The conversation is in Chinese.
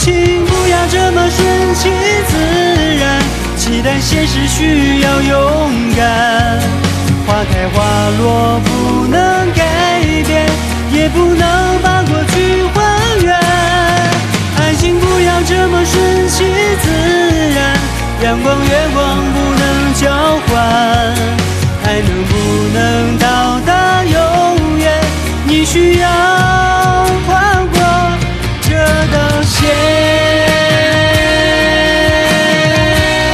情不要这么顺其自然，期待现实需要勇敢。花开花落不能改变，也不能把过去还原。爱情不要这么顺其自然，阳光月光不能交换。爱能不能到达永远，你需要